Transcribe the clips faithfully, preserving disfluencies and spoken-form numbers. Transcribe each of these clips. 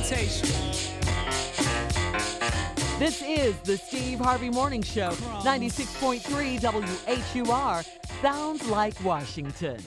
reputation. This is the Steve Harvey Morning Show, ninety-six point three W H U R. Sounds like Washington.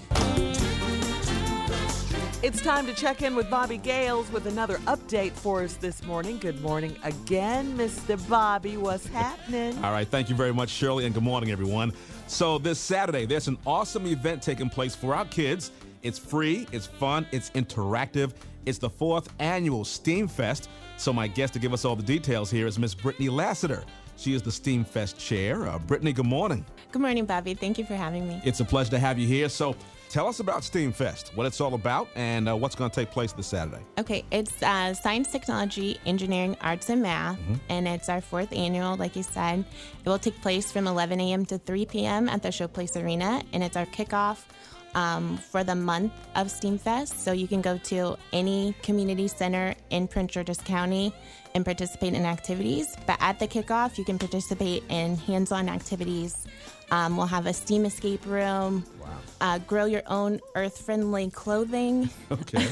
It's time to check in with Bobby Gales with another update for us this morning. Good morning again, Mister Bobby. What's happening? All right, thank you very much, Shirley, and good morning, everyone. So this Saturday, there's an awesome event taking place for our kids. It's free, it's fun, it's interactive. It's the fourth annual STEAM Fest. So my guest to give us all the details here is Miss Brittany Lassiter. She is the STEAM Fest chair. Uh, Brittany, good morning. Good morning, Bobby. Thank you for having me. It's a pleasure to have you here. So tell us about STEAM Fest, what it's all about, and uh, what's going to take place this Saturday. Okay, it's uh, science, technology, engineering, arts, and math, mm-hmm. and it's our fourth annual, like you said. It will take place from eleven a.m. to three p.m. at the Showplace Arena, and it's our kickoff um, for the month of STEAM Fest. So you can go to any community center in Prince George's County and participate in activities. But at the kickoff, you can participate in hands-on activities. Um, we'll have a STEAM escape room, wow. uh, grow your own earth-friendly clothing, okay.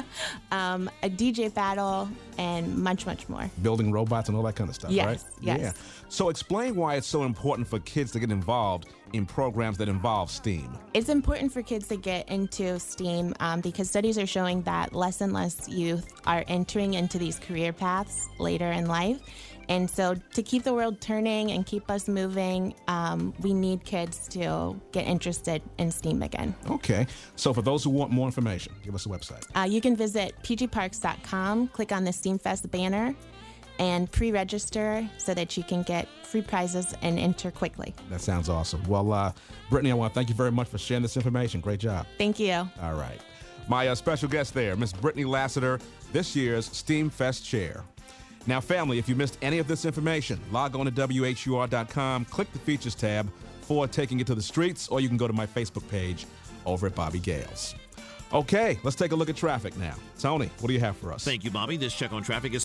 um, a D J battle, and much, much more. Building robots and all that kind of stuff, yes, right? Yes, Yeah. So explain why it's so important for kids to get involved in programs that involve STEAM. It's important for kids to get into STEAM um, because studies are showing that less and less youth are entering into these career paths later in life. And so to keep the world turning and keep us moving, um, we need kids to get interested in STEAM again. Okay. So for those who want more information, give us a website. Uh, you can visit p g parks dot com, click on the STEAM Fest banner, and pre-register so that you can get free prizes and enter quickly. That sounds awesome. Well, uh, Brittany, I want to thank you very much for sharing this information. Great job. Thank you. All right. My uh, special guest there, Miss Brittany Lassiter, this year's STEAM Fest chair. Now, family, if you missed any of this information, log on to W H U R dot com, click the Features tab for Taking It to the Streets, or you can go to my Facebook page over at Bobby Gales. Okay, let's take a look at traffic now. Tony, what do you have for us? Thank you, Bobby. This check on traffic is